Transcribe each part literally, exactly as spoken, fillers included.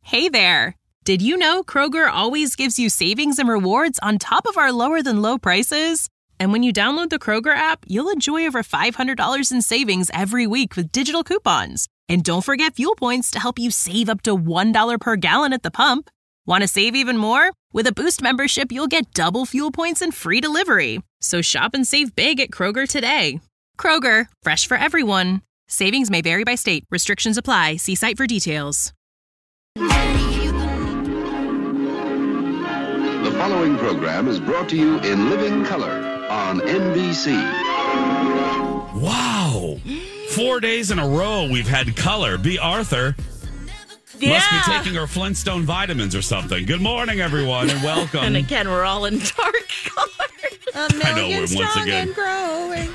Hey there! Did you know Kroger always gives you savings and rewards on top of our lower-than-low prices? And when you download the Kroger app, you'll enjoy over five hundred dollars in savings every week with digital coupons. And don't forget fuel points to help you save up to one dollar per gallon at the pump. Want to save even more? With a Boost membership, you'll get double fuel points and free delivery. So shop and save big at Kroger today. Kroger, fresh for everyone. Savings may vary by state. Restrictions apply. See site for details. The following program is brought to you in living color on N B C. Wow. Four days in a row we've had color. B. Arthur yeah. must be taking her Flintstone vitamins or something. Good morning, everyone, and welcome. And again, we're all in dark color. A million I know, we're strong once again. and growing.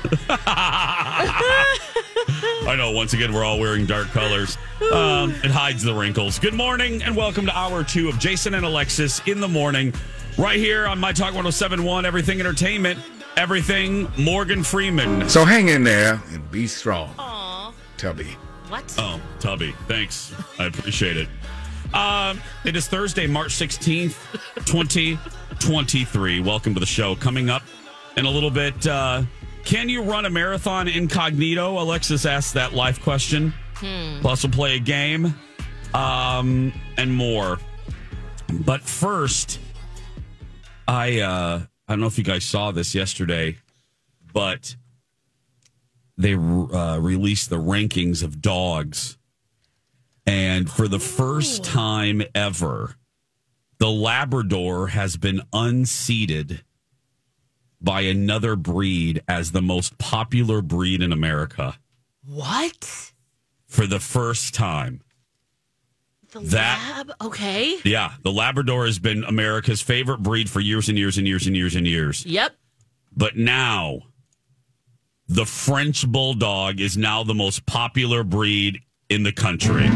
I know, once again, we're all wearing dark colors. Um, it hides the wrinkles. Good morning, and welcome to hour two of Jason and Alexis in the morning. Right here on My Talk one oh seven point one, Everything Entertainment, Everything Morgan Freeman. So hang in there and be strong. Aw. Tubby. What? Oh, Tubby, thanks. I appreciate it. Um, it is Thursday, March sixteenth, twenty twenty-three. Welcome to the show. Coming up in a little bit, uh, can you run a marathon incognito? Alexis asked that live question. Hmm. Plus, we'll play a game um, and more. But first, I uh, I don't know if you guys saw this yesterday, but they uh, released the rankings of dogs. And for the first time ever, the Labrador has been unseated by another breed as the most popular breed in America. What? For the first time. The That- lab? Okay. Yeah, the Labrador has been America's favorite breed for years and years and years and years and years. Yep. But now, the French Bulldog is now the most popular breed in the country.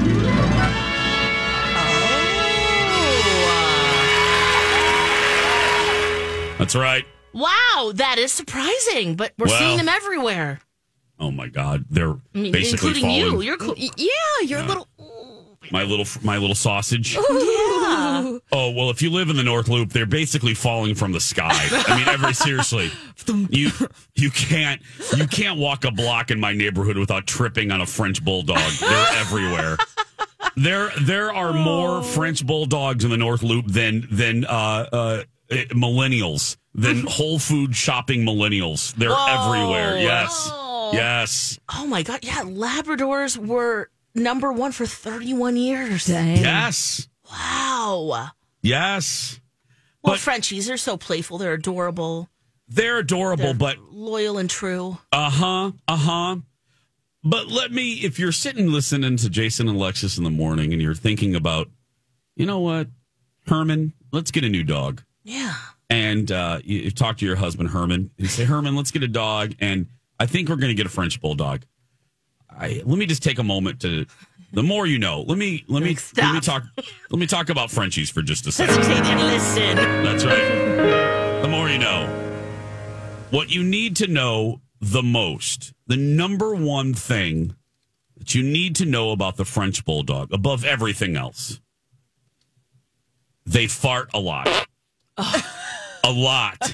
Oh. That's right. Wow, that is surprising, but we're Well, seeing them everywhere. Oh my God, they're I mean, basically including you. following You're cool. Yeah, you're a little. my little my little sausage. Yeah. Oh well, if you live in the North Loop, they're basically falling from the sky. I mean, every seriously, you you can't you can't walk a block in my neighborhood without tripping on a French Bulldog. They're everywhere. There there are more French Bulldogs in the North Loop than than uh, uh, millennials, than Whole Food shopping millennials. They're Whoa. everywhere. Yes, Oh. yes, Oh my God. Yeah, Labradors were number one for thirty-one years. Dang. yes, Wow. yes. Well, But- Frenchies are so playful. They're adorable. They're adorable, They're but loyal and true. Uh huh. Uh huh. But let me, if you're sitting listening to Jason and Alexis in the morning and you're thinking about, you know what, Herman, let's get a new dog. Yeah. And uh, you, you talk to your husband, Herman, and say, Herman, let's get a dog. And I think we're going to get a French Bulldog. I, let me just take a moment to, the more you know, let me, let me, Stop. let me talk, let me talk about Frenchies for just a Let's second. take and listen. That's right. The more you know. What you need to know the most, the number one thing that you need to know about the French Bulldog, above everything else, they fart a lot. A lot.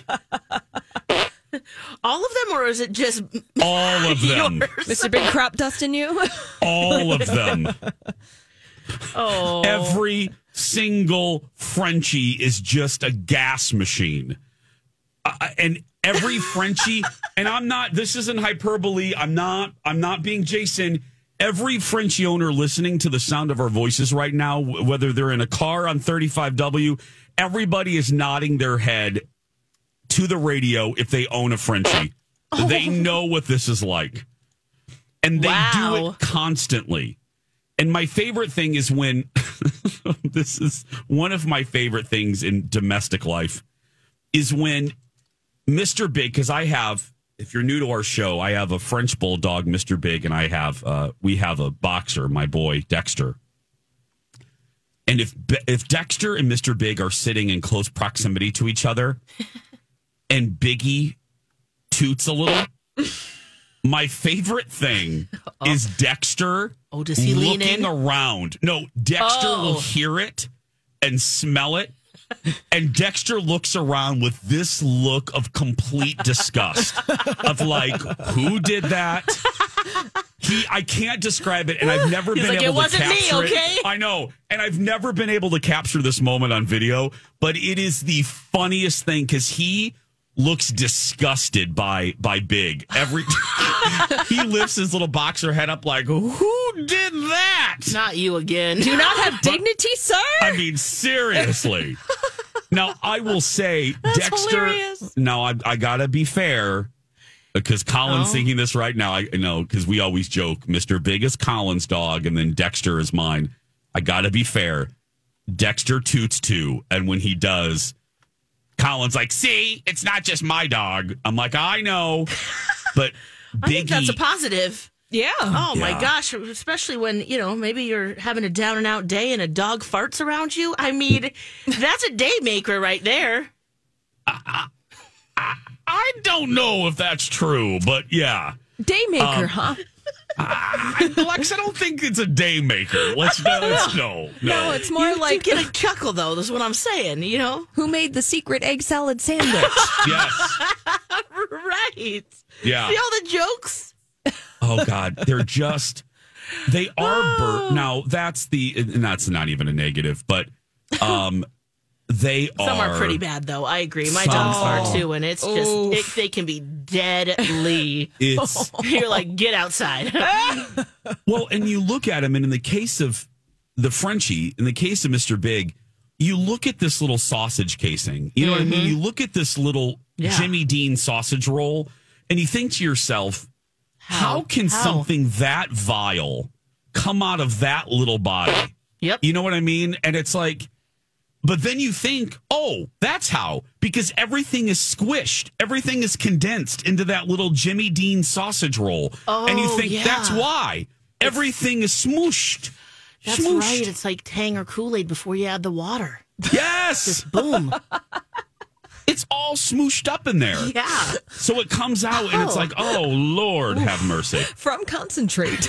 All of them, or is it just All of them. yours? Mister Big Crop dusting you? All of them. Oh. Every single Frenchie is just a gas machine. Uh, and every Frenchie, and I'm not, this isn't hyperbole. I'm not, I'm not being Jason. Every Frenchie owner listening to the sound of our voices right now, w- whether they're in a car on thirty-five W, everybody is nodding their head to the radio if they own a Frenchie. Oh. They know what this is like. And they do Wow. it constantly. And my favorite thing is when, this is one of my favorite things in domestic life, is when Mister Big, because I have, if you're new to our show, I have a French Bulldog, Mister Big, and I have, uh, we have a boxer, my boy, Dexter. And if if Dexter and Mister Big are sitting in close proximity to each other, and Biggie toots a little, My favorite thing is Dexter Oh, does he lean looking in? around. No, Dexter Oh. will hear it and smell it. And Dexter looks around with this look of complete disgust of like, who did that? He, I can't describe it, and I've never He's been like, able "It wasn't to me, capture okay?" it. I know, and I've never been able to capture this moment on video, but it is the funniest thing because he looks disgusted by by Big every. He lifts his little boxer head up like, who did that? Not you again. Do not have dignity, sir. I mean, seriously. Now, I will say, Dexter. hilarious. Now, I, I gotta be fair because Colin's Oh. thinking this right now. I know because we always joke, Mister Big is Colin's dog, and then Dexter is mine. I gotta be fair. Dexter toots too, and when he does, Colin's like, "See, it's not just my dog." I'm like, "I know," but I think that's a Biggie. positive. Yeah. Oh my Yeah. gosh, especially when, you know, maybe you're having a down and out day and a dog farts around you. I mean, that's a day maker right there. I don't know if that's true, but yeah. Daymaker, Um, huh? I, Lex, I don't think it's a day maker. Let's, let's no, no. No, it's more You like get a chuckle, though. That's what I'm saying, you know? who made the secret egg salad sandwich? Yes. Right. Yeah. See all the jokes? Oh God, they're just they are bur- now. That's the and that's not even a negative, but um, they are. Some are pretty bad, though. I agree. My Some dogs are. are, too, and it's just, it, they can be deadly. It's You're like, get outside. well, and you look at him, and in the case of the Frenchie, in the case of Mister Big, you look at this little sausage casing. You know what I mean? You look at this little Yeah. Jimmy Dean sausage roll, and you think to yourself, how, How? can How? something that vile come out of that little body? Yep. You know what I mean? And it's like, but then you think, oh, that's how, because everything is squished. Everything is condensed into that little Jimmy Dean sausage roll. and you Oh, think yeah. that's why. Everything is smooshed. That's Smooshed. right. It's like Tang or Kool-Aid before you add the water. Yes. Boom. It's all smooshed up in there. Yeah. So it comes out and it's Oh. like, oh, Lord, have mercy. From concentrate.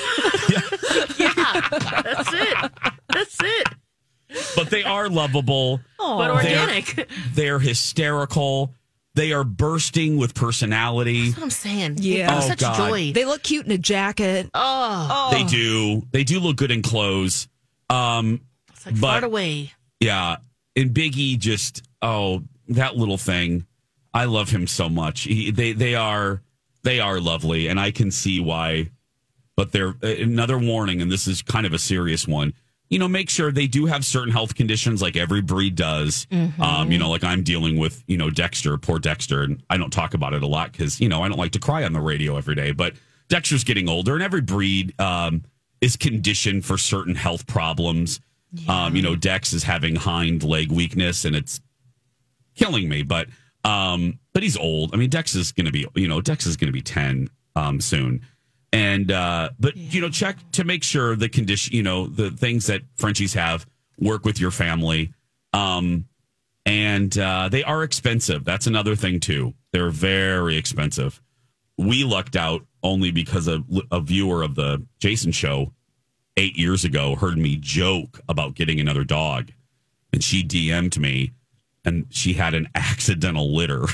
Yeah. That's it. That's it. But they are lovable. But organic. They're hysterical. They are bursting with personality. That's what I'm saying. Yeah. They bring Oh, such God. joy. They look cute in a jacket. oh. They do. They do look good in clothes. Um, It's like but- fart away. yeah. And Biggie just, oh, that little thing. I love him so much. He, they they are they are lovely, and I can see why. But they're another warning, and this is kind of a serious one. You know, make sure they do have certain health conditions, like every breed does. Um, you know, like I'm dealing with, you know, Dexter, poor Dexter, and I don't talk about it a lot because you know I don't like to cry on the radio every day. But Dexter's getting older, and every breed um, is conditioned for certain health problems. Um, you know, Dex is having hind leg weakness, and it's killing me. But um, but he's old. I mean, Dex is going to be, you know, Dex is going to be ten um, soon. And uh, but you know, check to make sure the condition, you know, the things that Frenchies have work with your family. Um, and uh, they are expensive. That's another thing too. They're very expensive. We lucked out only because a, a viewer of the Jason show eight years ago heard me joke about getting another dog, and she D M'd me, and she had an accidental litter.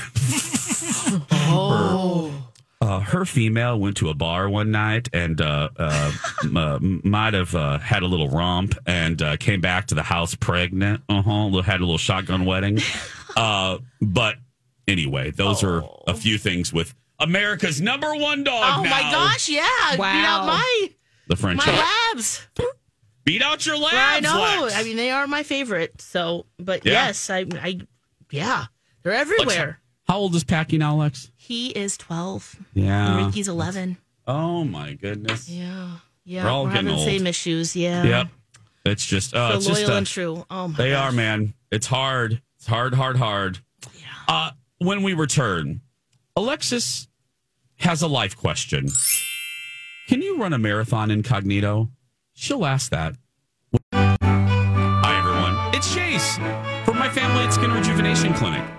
Oh. Uh, her female went to a bar one night and uh, uh, m- uh, might have uh, had a little romp and uh, came back to the house pregnant. Uh huh. Had a little shotgun wedding. Uh, but anyway, those are a few things with America's number one dog. Oh now, my gosh, yeah. Beat Wow. out my the French. my labs. Beat out your labs. I know. Lex. I mean, they are my favorite. So, but Yeah. yes, I, I, yeah, they're everywhere. How old is Packy now, Lex? He is twelve. Yeah. And Ricky's eleven. Oh my goodness. Yeah, yeah. We're all We're getting having the old. same issues. Yeah. Yep. It's just. Uh, So it's loyal just a, and true. Oh my. They gosh. are, man. It's hard. It's hard, hard, hard. Yeah. Uh, when we return, Alexis has a life question. Can you run a marathon incognito? She'll ask that. Hi, everyone. It's Chase from my family at Skin Rejuvenation Clinic.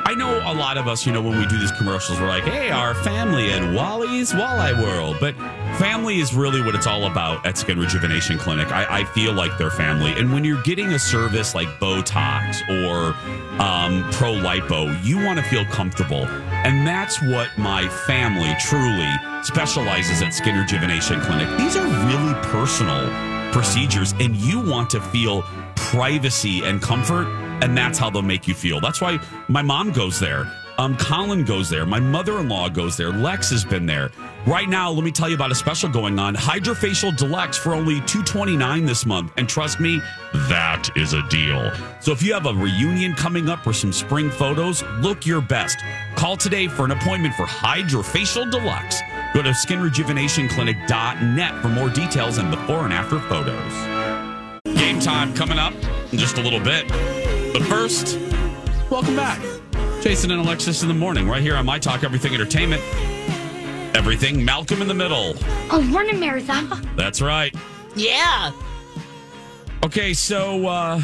I know a lot of us, you know, when we do these commercials, we're like, hey, our family at Wally's Walleye World. But family is really what it's all about at Skin Rejuvenation Clinic. I, I feel like they're family. And when you're getting a service like Botox or um, Pro Lipo, you want to feel comfortable. And that's what my family truly specializes at Skin Rejuvenation Clinic. These are really personal procedures, and you want to feel privacy and comfort, and that's how they'll make you feel. That's why my mom goes there. Um, Colin goes there. My mother-in-law goes there. Lex has been there. Right now, let me tell you about a special going on. Hydrofacial Deluxe for only two hundred twenty-nine dollars this month. And trust me, that is a deal. So if you have a reunion coming up or some spring photos, look your best. Call today for an appointment for Hydrofacial Deluxe. Go to skin rejuvenation clinic dot net for more details and before and after photos. Game time coming up in just a little bit. But first, welcome back. Jason and Alexis in the morning, right here on My Talk Everything Entertainment. Everything Malcolm in the Middle. Oh, running marathon. That's right. Yeah. Okay, so uh,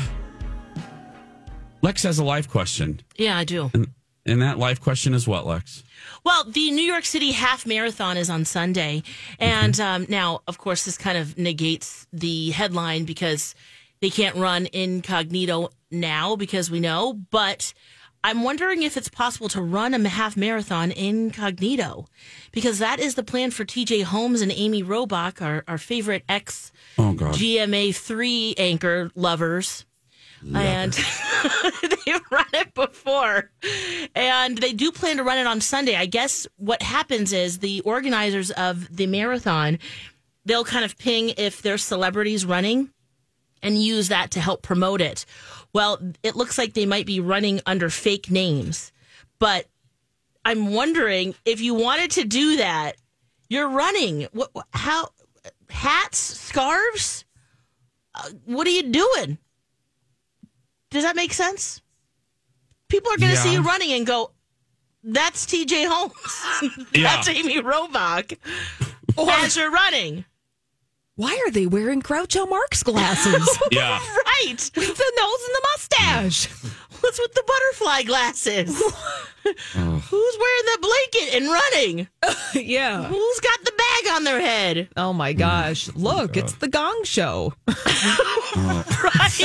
Lex has a life question. Yeah, I do. And, and that life question is what, Lex? Well, the New York City Half Marathon is on Sunday. And mm-hmm. um, now, of course, this kind of negates the headline because they can't run incognito now because we know. But I'm wondering if it's possible to run a half marathon incognito, because that is the plan for T J Holmes and Amy Robach, our, our favorite ex G M A three anchor lovers. Love and they've run it before. And they do plan to run it on Sunday. I guess what happens is the organizers of the marathon, they'll kind of ping if there's celebrities running and use that to help promote it. Well, it looks like they might be running under fake names, but I'm wondering if you wanted to do that, you're running. What? How? Hats, scarves? Uh, what are you doing? Does that make sense? People are going to yeah. see you running and go, "That's T J Holmes. That's yeah. Amy Robach." As you're running. Why are they wearing Groucho Marx glasses? Yeah. Right. With the nose and the mustache. What's with the butterfly glasses? Oh. Who's wearing the blanket and running? Yeah. Who's got the bag on their head? Oh, my gosh. Look, oh, it's the Gong Show. Oh. Right.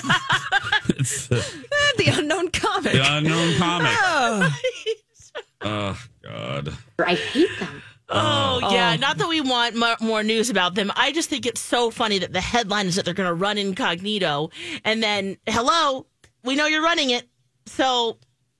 It's the, the unknown comic. The unknown comic. Oh, oh God. I hate them. Oh, yeah. Oh. Not that we want m- more news about them. I just think it's so funny that the headline is that they're going to run incognito. And then, hello, we know you're running it. So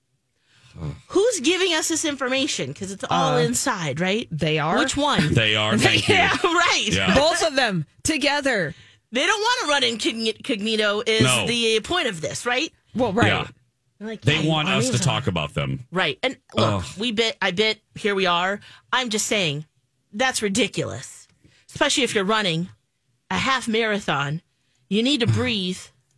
who's giving us this information? Because it's all uh, inside, right? They are. Which one? They are. Thank yeah, you. Right. Yeah. Both of them together. They don't want to run incognito is no. the point of this, right? Well, right. Yeah. Like, they yeah, want us to talk about them. Right. And look, oh. we bit, I bit, here we are. I'm just saying, that's ridiculous. Especially if you're running a half marathon. You need to breathe.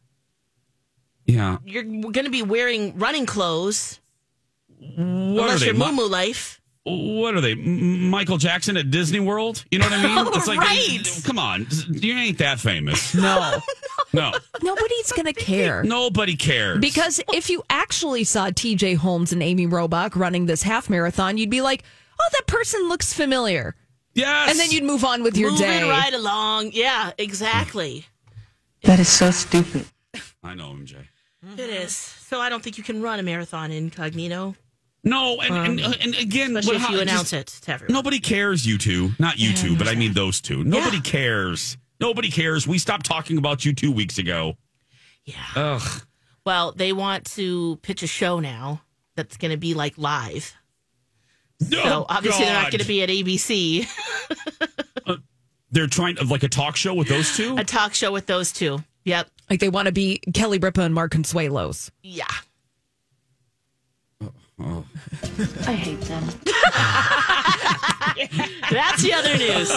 Yeah. You're going to be wearing running clothes. What unless are they? you're moo-moo life. What are they? M- Michael Jackson at Disney World? You know what I mean? It's like, right. Come on. You ain't that famous. No. No. Nobody's going to care. Nobody cares. Because if you actually saw T J Holmes and Amy Robach running this half marathon, you'd be like, oh, that person looks familiar. Yes. And then you'd move on with your Moving day. right along. Yeah, exactly. That is so stupid. I know, M J. It is. So I don't think you can run a marathon incognito. No, and, um, and, and again, especially what, if you how, announce just, it to everyone. Nobody cares, you two. Not you two, but I mean those two. Nobody yeah. cares. Nobody cares. We stopped talking about you two weeks ago. Yeah. Ugh. Well, they want to pitch a show now that's going to be like live. Oh, so obviously God. they're not going to be at A B C. uh, they're trying to, like a talk show with those two? A talk show with those two. Yep. Like they want to be Kelly Ripa and Mark Consuelos. Yeah. Oh. I hate them. That's the other news.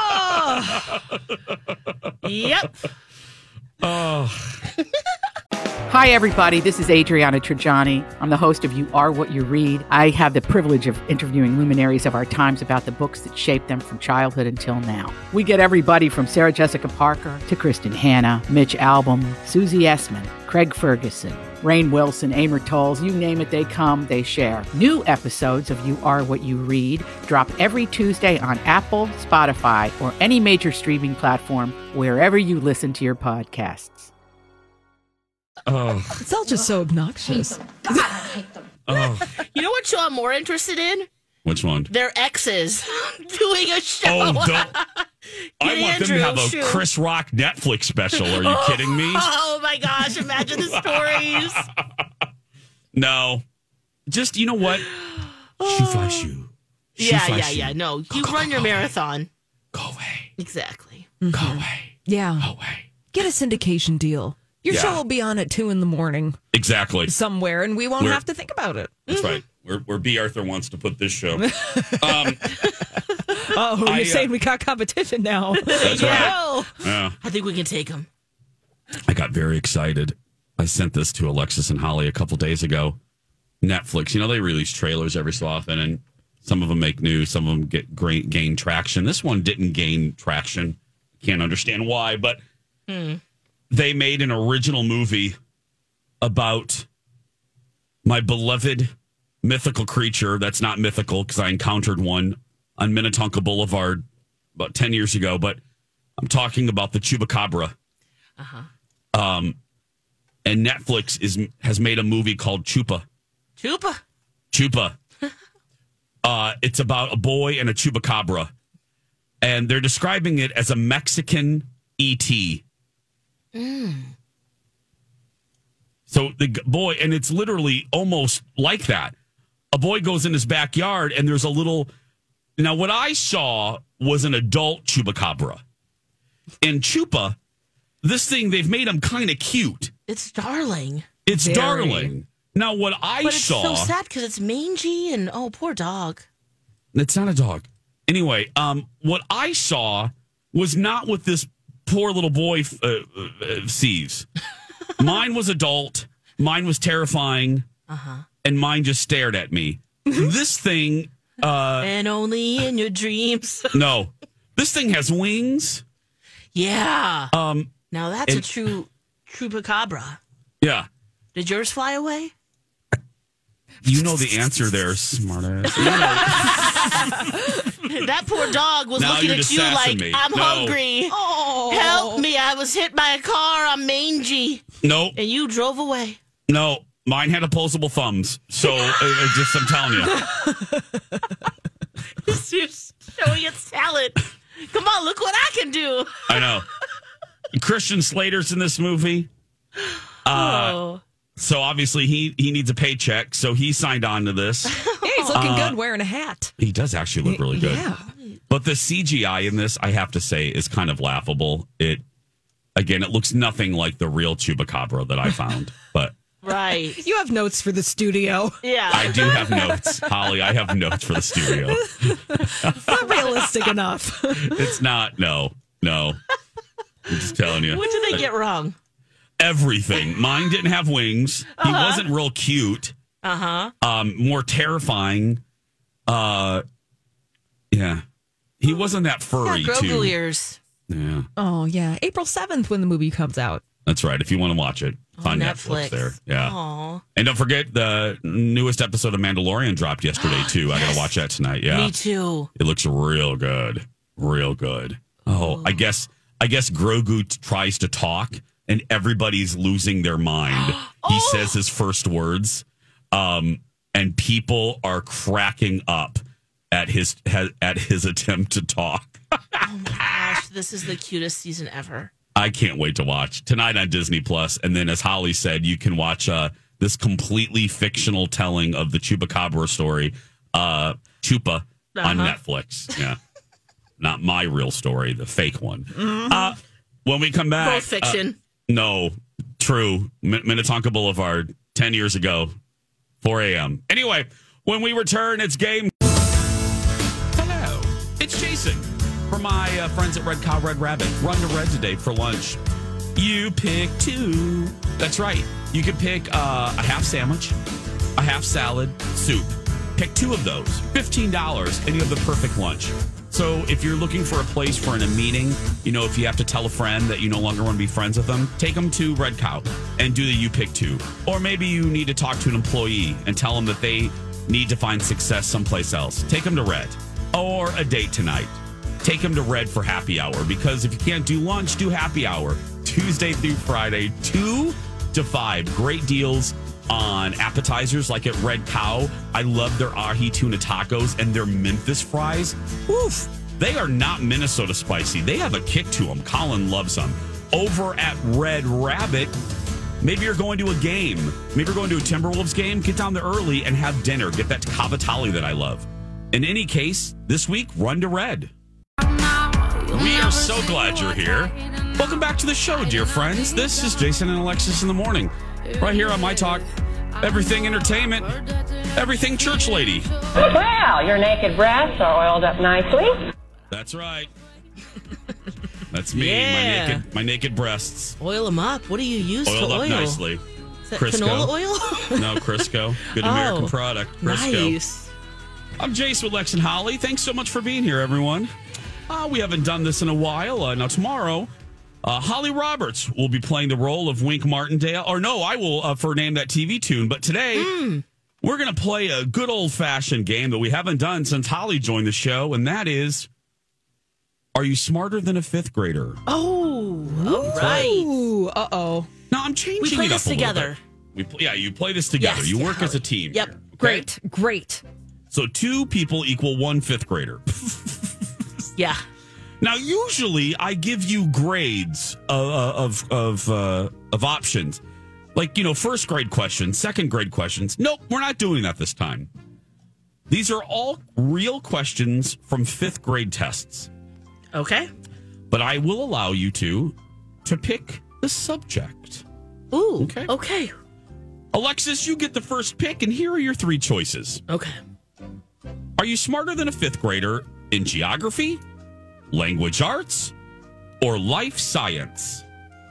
Oh. Yep. Oh. Hi, everybody. This is Adriana Trajani. I'm the host of You Are What You Read. I have the privilege of interviewing luminaries of our times about the books that shaped them from childhood until now. We get everybody from Sarah Jessica Parker to Kristen Hanna, Mitch Albom, Susie Essman, Craig Ferguson, Rainn Wilson, Amor Tolls, you name it, they come, they share. New episodes of You Are What You Read drop every Tuesday on Apple, Spotify, or any major streaming platform wherever you listen to your podcasts. Oh, It's all just so obnoxious. God, I hate them. oh. You know what show I'm more interested in? Which one? Their exes doing a show. Oh, don't. I Get want them to have a Andrew, shoot. Chris Rock Netflix special. Are you kidding me? Oh my gosh, imagine the stories. No. Just, you know what? Shoe fly shoe. Shoe Yeah, fly yeah, shoe. yeah. No, you Go, run go, your go marathon. Go away. Exactly. Go away. Yeah. Go away. Get a syndication deal. Your Yeah. show will be on at two in the morning Exactly. somewhere, and we won't We're- have to think about it. That's right. Where, where B. Arthur wants to put this show. Um, Oh, I, you're uh, saying we got competition now. That's right. Well, yeah. I think we can take them. I got very excited. I sent this to Alexis and Holly a couple days ago. Netflix, you know, they release trailers every so often, and some of them make news, some of them get great, gain traction. This one didn't gain traction. Can't understand why, but Hmm. they made an original movie about my beloved mythical creature that's not mythical because I encountered one on Minnetonka Boulevard about ten years ago, but I'm talking about the Chupacabra. Uh-huh. Um, and Netflix is has made a movie called Chupa. Chupa. Chupa. uh, it's about a boy and a Chupacabra. And they're describing it as a Mexican E T. Mm. So the g- boy, and it's literally almost like that. A boy goes in his backyard and there's a little. Now, what I saw was an adult Chupacabra. And Chupa, this thing, they've made him kind of cute. It's darling. It's Very. darling. Now, what I But it's saw. so sad because it's mangy and, oh, poor dog. It's not a dog. Anyway, um, what I saw was not what this poor little boy uh, uh, sees. Mine was adult. Mine was terrifying. Uh-huh. And mine just stared at me. This thing, uh, And only in your dreams. no. This thing has wings. Yeah. Um, Now that's a and- true Chupacabra. yeah. Did yours fly away? You know the answer there, smartass. That poor dog was Now looking you're at just you sassing like, me. I'm No. hungry. oh. Help me. I was hit by a car. I'm mangy. Nope. And you drove away. No. Mine had opposable thumbs. So, uh, uh, just I'm telling you. It's just showing its talent. Come on, look what I can do. I know. Christian Slater's in this movie. Uh, oh. So obviously he he needs a paycheck, so he signed on to this. Yeah, he's looking good wearing a hat. He does actually look really good. Yeah. But the C G I in this, I have to say, is kind of laughable. It again, it looks nothing like the real Chupacabra that I found. But Right. You have notes for the studio. Yeah. I do have notes, Holly. I have notes for the studio. It's not realistic enough. It's not. No, no. I'm just telling you. What did they get wrong? Everything. Mine didn't have wings. He wasn't real cute. Uh huh. Um, more terrifying. Uh, yeah. He wasn't that furry Got Grogu too. ears. Yeah, Oh, yeah. April seventh when the movie comes out. that's right. If you want to watch it, on Netflix. Netflix. there. Yeah. Aw. And don't forget the newest episode of Mandalorian dropped yesterday too. I gotta watch that tonight. Yeah. Me too. It looks real good. Real good. Oh, I guess I guess Grogu t- tries to talk and everybody's losing their mind. He Oh. says his first words. Um, and people are cracking up at his ha- at his attempt to talk. Oh my gosh, this is the cutest season ever. I can't wait to watch tonight on Disney Plus. And then, as Holly said, you can watch uh, this completely fictional telling of the Chupacabra story, uh, Chupa, on Uh-huh. Netflix. Yeah, not my real story, the fake one. Uh, when we come back, Both fiction. uh, no, true. Min- Minnetonka Boulevard, ten years ago, four a.m. Anyway, when we return, it's game. Hello, it's Jason from my uh, friends at Red Cow Red Rabbit. Run to Red today for lunch. You pick two. That's right. You can pick uh, a half sandwich, a half salad, soup. Pick two of those. fifteen dollars, and you have the perfect lunch. So So if you're looking for a place for in a meeting, you know, if you have to tell a friend that you no longer want to be friends with them, take them to Red Cow and do the You Pick Two. Or maybe you need to talk to an employee and tell them that they need to find success someplace else. Take them to Red. Or a date tonight. Take them to Red for happy hour, because if you can't do lunch, do happy hour. Tuesday through Friday, two to five. Great deals on appetizers like at Red Cow. I love their ahi tuna tacos and their Memphis fries. Oof. They are not Minnesota spicy. They have a kick to them. Colin loves them. Over at Red Rabbit, maybe you're going to a game. Maybe you're going to a Timberwolves game. Get down there early and have dinner. Get that cavatappi that I love. In any case, this week, run to Red. We are so glad you're here. Welcome back to the show, dear friends. This is Jason and Alexis in the morning. Right here on My Talk, everything entertainment, everything church lady. Well, your naked breasts are oiled up nicely. That's right. That's me, Yeah. my naked my naked breasts. Oil them up. What do you use Oiled to up oil? nicely. Is that Crisco. canola oil? No, Crisco. Good American Oh, product. Crisco. Nice. I'm Jace with Lex and Holly. Thanks so much for being here, everyone. Uh, we haven't done this in a while. Uh, now, tomorrow, uh, Holly Roberts will be playing the role of Wink Martindale. Or no, I will uh, for name that T V tune. But today, mm. we're going to play a good old-fashioned game that we haven't done since Holly joined the show, and that is, are you smarter than a fifth grader? Oh, all right. Ooh, uh-oh. Now, I'm changing We play it up this a little together. bit. We play, yeah, you play this together. Yes, you yeah, work Holly. as a team. Yep. here, okay? Great, great. So two people equal one fifth grader. Yeah. Now, usually I give you grades of of of, uh, of options, like, you know, first grade questions, second grade questions. Nope, we're not doing that this time. These are all real questions from fifth grade tests. Okay. But I will allow you to to pick the subject. Ooh. Okay. Okay. Alexis, you get the first pick, and here are your three choices. Okay. Are you smarter than a fifth grader in geography, language arts, or life science?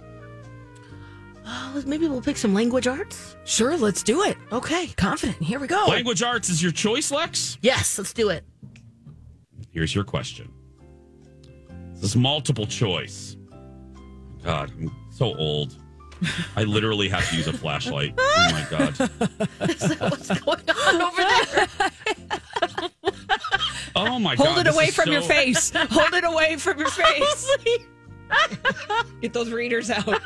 Oh, maybe we'll pick some language arts. Sure, let's do it. Okay. Confident. Here we go. Language arts is your choice, Lex? Yes, let's do it. Here's your question. This is multiple choice. God, I'm so old. I literally have to use a flashlight. Oh, my God. Is that what's going on over there? Oh, my God. Hold it this away is from so- your face. Hold it away from your face. Get those readers out.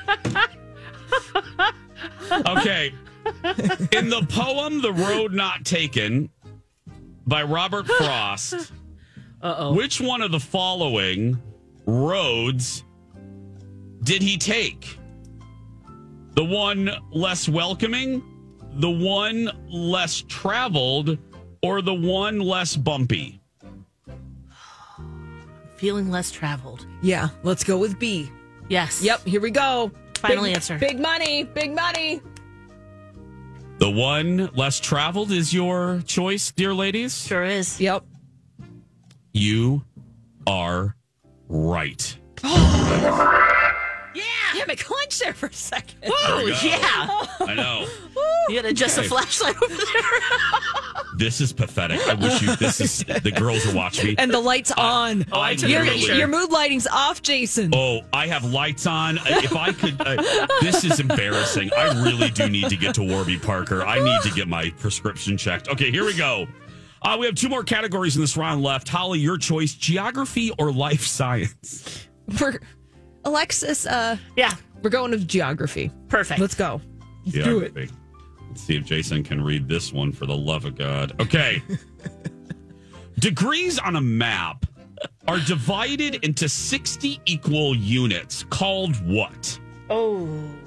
Okay. In the poem The Road Not Taken by Robert Frost, Uh-oh. which one of the following roads did he take? The one less welcoming, the one less traveled, or the one less bumpy? Feeling less traveled. Yeah, let's go with B. Yes. Yep, here we go. Final big, answer. Big money, big money. The one less traveled is your choice, dear ladies? Sure is. Yep. You are right. Yeah. Damn it, clench there for a second. Oh, we go. yeah. I know. You got to adjust Okay. the flashlight over there. This is pathetic. I wish you, this is, the girls will watch me. And the light's on. Oh, I took your, a picture. your mood lighting's off, Jason. Oh, I have lights on. If I could, uh, this is embarrassing. I really do need to get to Warby Parker. I need to get my prescription checked. Okay, here we go. Uh, we have two more categories in this round left. Holly, your choice, geography or life science? For Alexis, uh, Yeah. we're going with geography. Perfect. Let's go. Let's do it. Geography. Let's see if Jason can read this one for the love of God. Okay. Degrees on a map are divided into sixty equal units called what? Oh.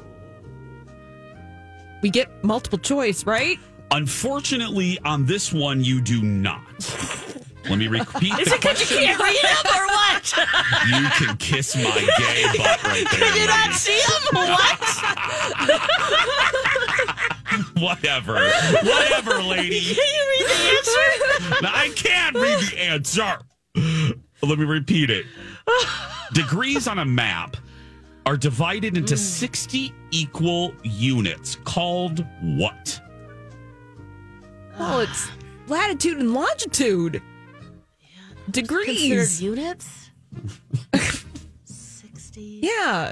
We get multiple choice, right? Unfortunately, on this one, you do not. Let me repeat Is the it because you question. can't read them or what? You can kiss my gay butt right there. Can you not lady. see them? What? Whatever. Whatever, lady. Can you read the answer? Now, I can't read the answer. Let me repeat it. Degrees on a map are divided into sixty equal units called what? Oh, it's latitude and longitude. degrees. Considered units? sixty. Yeah.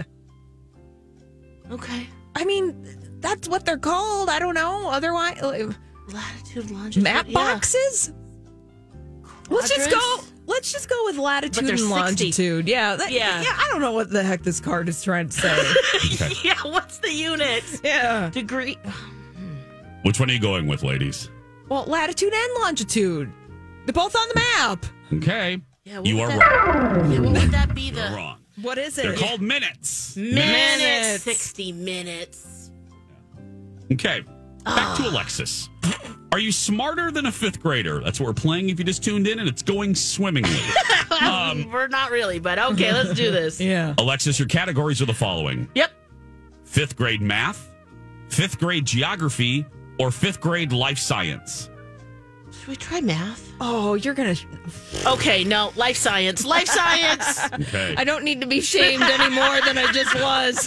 Okay. I mean, that's what they're called. I don't know. Otherwise, latitude, longitude. map yeah. boxes. Let's just go. Let's just go with latitude and longitude. Yeah, that, Yeah. yeah. I don't know what the heck this card is trying to say. Okay. Yeah, what's the unit? Yeah. Degree. Which one are you going with, ladies? Well, latitude and longitude. They're both on the map. Okay. Yeah, what you would are that- wrong. Yeah, what would that be? The You're wrong. What is it? They're called minutes. minutes. Minutes. sixty minutes. Okay. Back to Alexis. Are you smarter than a fifth grader? That's what we're playing if you just tuned in, and it's going swimmingly. um, We're not really, but okay, let's do this. Yeah. Alexis, your categories are the following. Yep. Fifth grade math, fifth grade geography, or fifth grade life science. Should we try math? Oh, you're gonna. Okay, no, life science. Life science. Okay. I don't need to be shamed any more than I just was.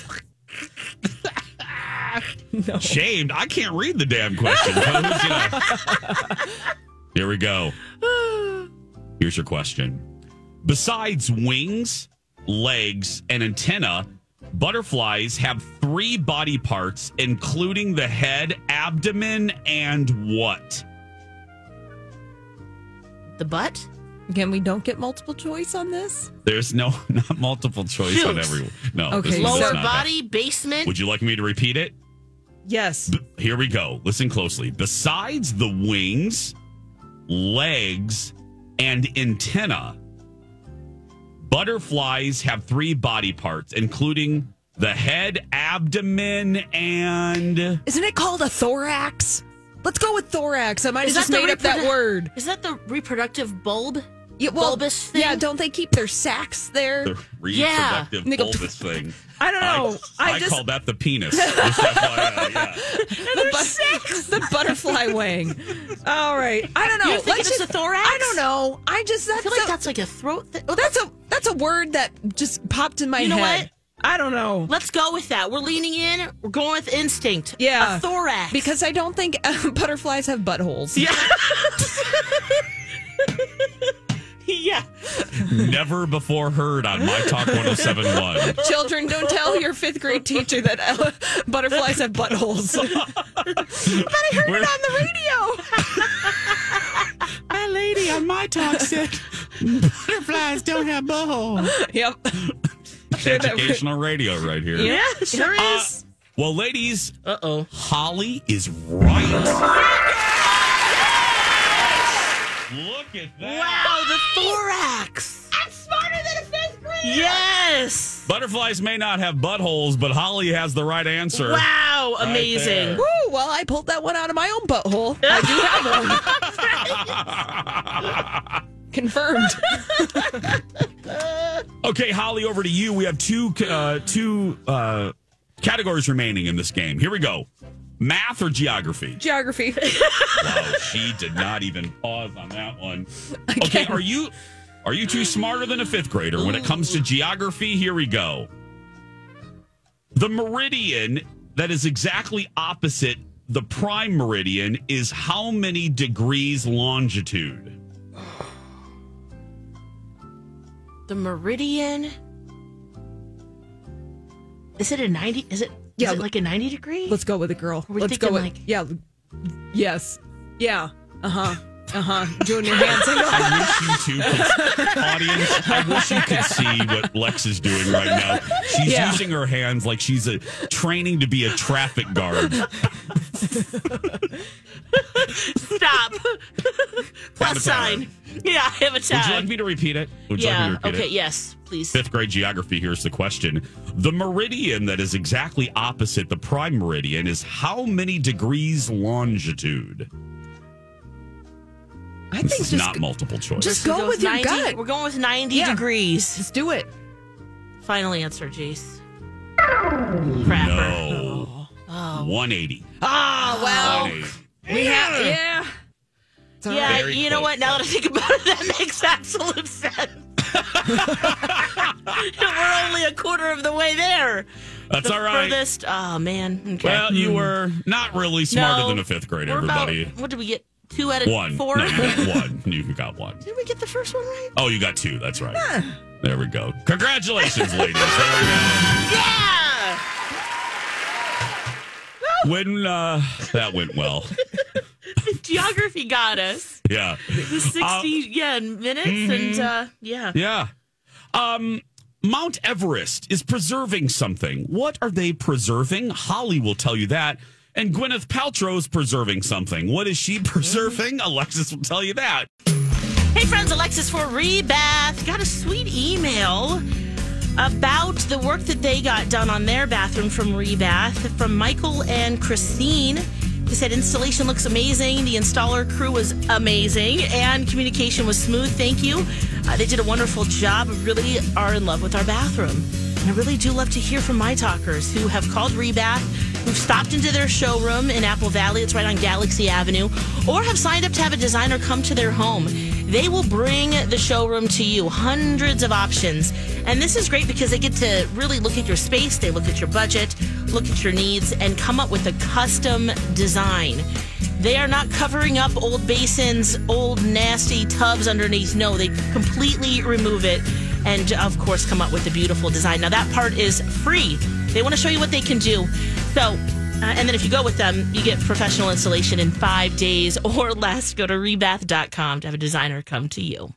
No. Shamed? I can't read the damn question. Who's gonna- Here we go. Here's your question. Besides wings, legs, and antenna, butterflies have three body parts, including the head, abdomen, and what? The butt? Again, we don't get multiple choice on this. There's no not multiple choice Shoot. on everyone. No. Okay. this one's Lower not body, that. basement. Would you like me to repeat it? Yes. B- Here we go. Listen closely. Besides the wings, legs, and antenna, butterflies have three body parts, including the head, abdomen, and... Isn't it called a thorax? Let's go with thorax. I might have Is just that the made up that reprodu- word. Is that the reproductive bulb? Yeah, well, bulbous thing? Yeah, don't they keep their sacks there? The reproductive Yeah. bulbous thing. I don't know. I, I I just- call that the penis. Just F Y I, yeah. the, but- the butterfly wing. All right. I don't know. You think Let's it's just- a thorax? I don't know. I just that's I feel like a, that's like a throat thing. Oh, that's a that's a word that just popped in my You know head. what? I don't know. Let's go with that. We're leaning in. We're going with instinct. Yeah. A thorax. Because I don't think uh, butterflies have buttholes. Yeah. Yeah. Never before heard on My Talk one oh seven point one. Children, don't tell your fifth grade teacher that uh, butterflies have buttholes. But I heard We're- it on the radio. My lady on My Talk said butterflies don't have buttholes. Yep. Educational radio right here. Yeah, sure Uh, is. well, ladies, Uh-oh. Holly is right. Look at that. Wow, the thorax. I'm smarter than a fifth grader. Yes. Butterflies may not have buttholes, but Holly has the right answer. Wow, Right amazing. there. Woo, well, I pulled that one out of my own butthole. I do have one. Confirmed. Okay, Holly, over to you. We have two uh, two uh, categories remaining in this game. Here we go. Math or geography? Geography. Wow, she did not even pause on that one. Okay, are you are you two smarter than a fifth grader when it comes to geography? Here we go. The meridian that is exactly opposite the prime meridian is how many degrees longitude? The meridian. Is it a ninety? Is it? Yeah. Is it like a ninety degree? Let's go with it, girl. Are we Let's go thinking with like- yeah. Yes. Yeah. Uh huh. Uh huh. Doing your hand signal. I wish you two could, audience, I wish you could see what Lex is doing right now. She's Yeah. using her hands like she's a training to be a traffic guard. Stop. Plus sign. Yeah, I have a tag. Would you like me to repeat it? Would you yeah. like me to repeat Okay. it? Yes, please. Fifth grade geography, here's the question. The meridian that is exactly opposite the prime meridian is how many degrees longitude? I This think is just not multiple choice. just We go go with your ninety gut. We're going with ninety Yeah. degrees. Just do it. Final answer, Jace. Crapper. no. Oh. one eighty. Ah, well, one eighty. we have yeah. It's all Yeah, right. Very you know close, what? Now that I think about it, that makes absolute sense. We're only a quarter of the way there. That's the all right. Furthest. Oh man. Okay. Well, you were not really smarter No, than a fifth grader, We're about- everybody. what did we get? Two out of One. four. No, you got one. You got one. Did we get the first one right? Oh, you got two. That's right. There we go. Congratulations, ladies. There we go. Yeah. When uh, that went well. Geography got us. Yeah. It was sixty Uh, yeah, minutes mm-hmm. and uh, yeah. Yeah. Um, Mount Everest is preserving something. What are they preserving? Holly will tell you that. And Gwyneth Paltrow's preserving something. What is she preserving? Alexis will tell you that. Hey friends, Alexis for Rebath. Got a sweet email about the work that they got done on their bathroom from Rebath from Michael and Christine. They said installation looks amazing. The installer crew was amazing and communication was smooth. Thank you. Uh, they did a wonderful job. Really are in love with our bathroom. And I really do love to hear from my talkers who have called Rebath, who've stopped into their showroom in Apple Valley. It's right on Galaxy Avenue, or have signed up to have a designer come to their home. They will bring the showroom to you. Hundreds of options. And this is great because they get to really look at your space. They look at your budget, look at your needs, and come up with a custom design. They are not covering up old basins, old nasty tubs underneath. No, they completely remove it and, of course, come up with a beautiful design. Now, that part is free. They want to show you what they can do. So, uh, and then if you go with them, you get professional installation in five days or less. Go to rebath dot com to have a designer come to you.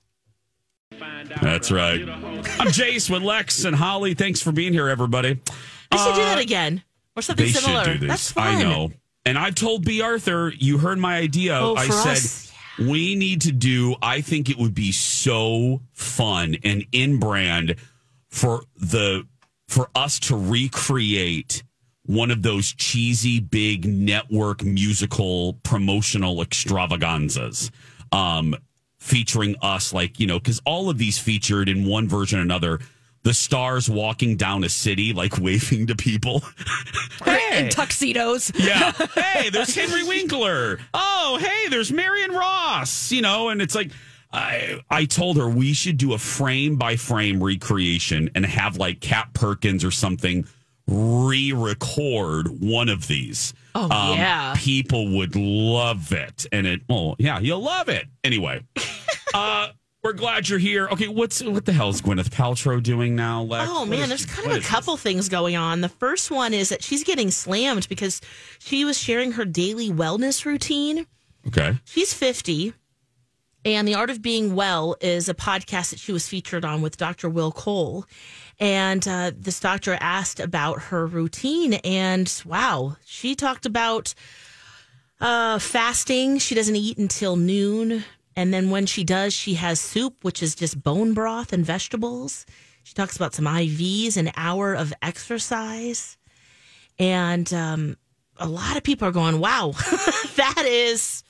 That's right. I'm Jace with Lex and Holly. Thanks for being here, everybody. We should do Uh, that again or something They similar. should do this. That's fun. I know. And I've told B. Arthur, you heard my idea. Oh, I for said, us? we need to do, I think it would be so fun and in brand for the, for us to recreate one of those cheesy, big network musical promotional extravaganzas, um, featuring us, like, you know, because all of these featured in one version or another, the stars walking down a city, like waving to people. In tuxedos. Yeah. Hey, there's Henry Winkler. Oh, hey, there's Marion Ross. You know, and it's like, I I told her we should do a frame by frame recreation and have like Kat Perkins or something re-record one of these. Oh, Um, yeah. People would love it. And it, oh, yeah, you'll love it. Anyway, uh, we're glad you're here. Okay, what's what the hell is Gwyneth Paltrow doing now, Lex? Oh, What man, is there's she- kind what of a is couple this? things going on. The first one is that she's getting slammed because she was sharing her daily wellness routine. Okay. She's fifty, and The Art of Being Well is a podcast that she was featured on with Doctor Will Cole. And uh, this doctor asked about her routine, and wow, she talked about uh, fasting. She doesn't eat until noon. And then when she does, she has soup, which is just bone broth and vegetables. She talks about some I Vs, an hour of exercise. And um, a lot of people are going, wow, that is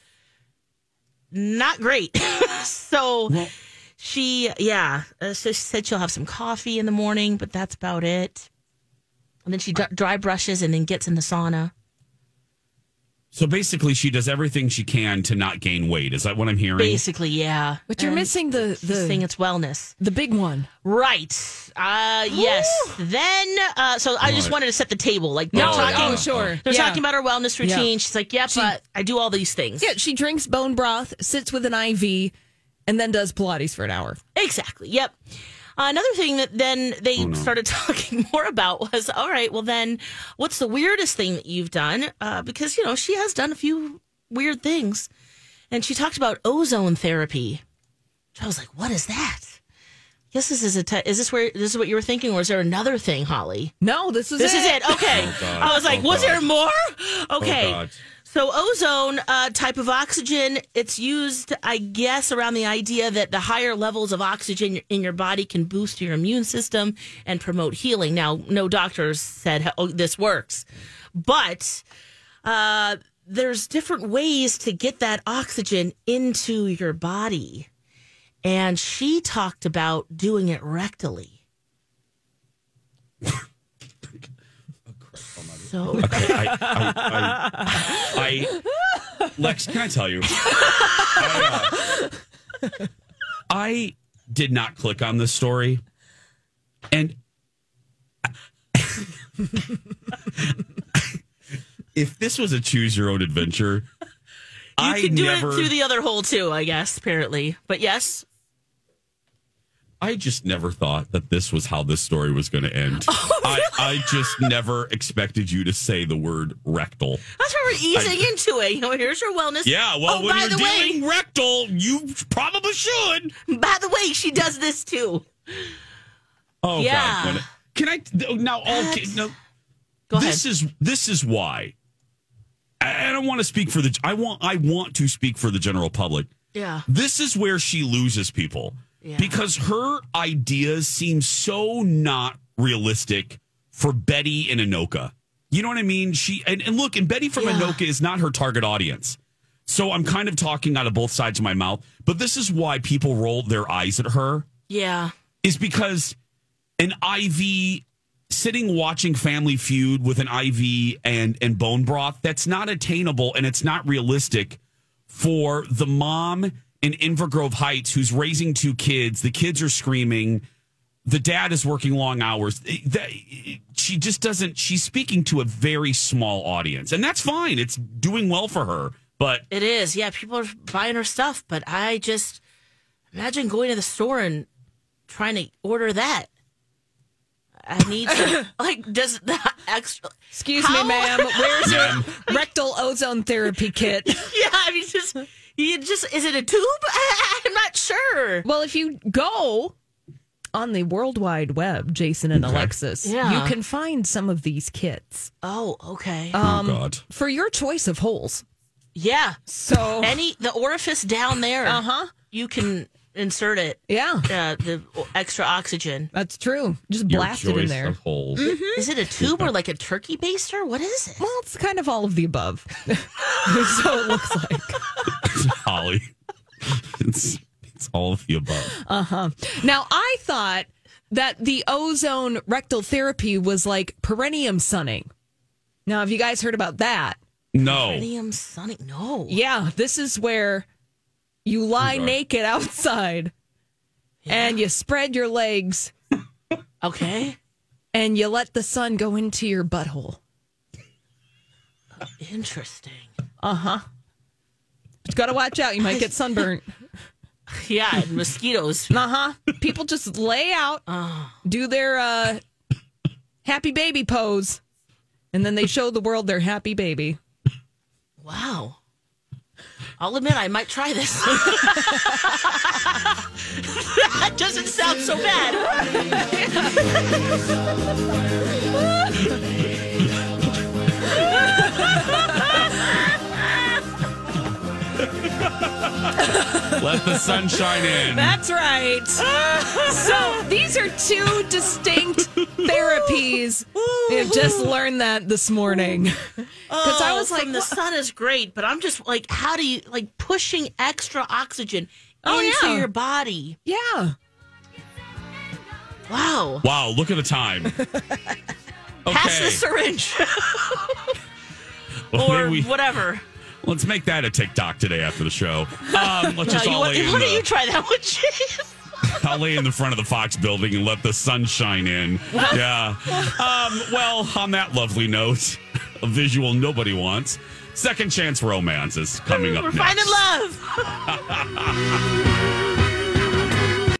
not great. so Well- she, yeah, uh, so she said she'll have some coffee in the morning, but that's about it. And then she d- dry brushes and then gets in the sauna. So basically, she does everything she can to not gain weight. Is that what I'm hearing? Basically, yeah. But you're And missing the she's the saying it's wellness. the big one. Right. Uh, yes. Then, uh, so I just Right. wanted to set the table. Like, No, they're talking, oh, sure. they're Yeah. talking about her wellness routine. Yeah. She's like, yep, She- but I do all these things. Yeah, she drinks bone broth, sits with an I V, and then does Pilates for an hour. Exactly. Yep. Uh, another thing that then they Oh, no. started talking more about was, all right, well, then what's the weirdest thing that you've done? Uh, because, you know, she has done a few weird things. And she talked about ozone therapy. I was like, what is that? Yes, this is a. T- is this where this is what you were thinking, or is there another thing, Holly? No, this is This it. is it. Okay. Oh, God. I was like, Oh, was God. there more? Okay. Oh, God. So ozone uh, type of oxygen, it's used, I guess, around the idea that the higher levels of oxygen in your body can boost your immune system and promote healing. Now, no doctors said oh, this works, but uh, there's different ways to get that oxygen into your body. And she talked about doing it rectally. So Okay, I, I, I, I, Lex, can I tell you? I, uh, I did not click on this story, and if this was a choose your own adventure, I could do never, it through the other hole too, I guess, apparently. But yes. I just never thought that this was how this story was going to end. Oh, really? I, I just never expected you to say the word rectal. That's why we're easing I, into it. You know, here's your wellness. Yeah, well, oh, when by you're the dealing way, rectal, you probably should. By the way, she does this too. Oh, yeah. God. Can I now? Okay, no. Go ahead. This is this is why. I don't want to speak for the. I want. I want to speak for the general public. Yeah. This is where she loses people. Yeah. Because her ideas seem so not realistic for Betty and Anoka. You know what I mean? She and, and look, and Betty from yeah. Anoka is not her target audience. So I'm kind of talking out of both sides of my mouth. But this is why people roll their eyes at her. Yeah. Is because an I V sitting watching Family Feud with an I V and, and bone broth, that's not attainable and it's not realistic for the mom in Invergrove Heights who's raising two kids. The kids are screaming. The dad is working long hours. She just doesn't, she's speaking to a very small audience. And that's fine. It's doing well for her. But it is. Yeah, people are buying her stuff. But I just imagine going to the store and trying to order that. I need some, like, does that extra. Excuse How? me, ma'am. Where's your rectal ozone therapy kit? Yeah, I mean, just, you just, is it a tube? I'm not sure. Well, if you go on the World Wide Web, Jason and Okay. Alexis, Yeah. you can find some of these kits. Oh, okay. Um, oh, God. For your choice of holes. Yeah. So, any, the orifice down there, uh huh. you can insert it. Yeah. Uh, the extra oxygen. That's true. Just Your blast it in choice there. of holes. Mm-hmm. Is it a tube or like a turkey baster? What is it? Well, it's kind of all of the above. So it looks like. Holly. It's, it's all of the above. Uh huh. Now, I thought that the ozone rectal therapy was like perineum sunning. Now, have you guys heard about that? No. Perineum sunning? No. Yeah, this is where you lie Okay. naked outside Yeah. and you spread your legs Okay. and you let the sun go into your butthole. Interesting. Uh huh. But you got to watch out. You might get sunburnt. Yeah, and mosquitoes. Uh huh. People just lay out, Oh. do their uh, happy baby pose, and then they show the world their happy baby. Wow. I'll admit I might try this. That doesn't sound so bad. Let the sun shine in. That's right. So these are two distinct therapies. I've just learned that this morning. Because Oh, I was like, from the sun is great, but I'm just like, how do you, like, pushing extra oxygen Oh, into yeah. your body? yeah. Wow. Wow, look at the time. Pass the Okay. syringe. Well, or maybe we- whatever. Let's make that a TikTok today after the show. Um, let's No, just you all want, lay in why don't the, you try that one, Chase? I'll lay in the front of the Fox building and let the sun shine in. Yeah. Um, well, on that lovely note, a visual nobody wants. Second Chance Romance is coming up We're next. finding love.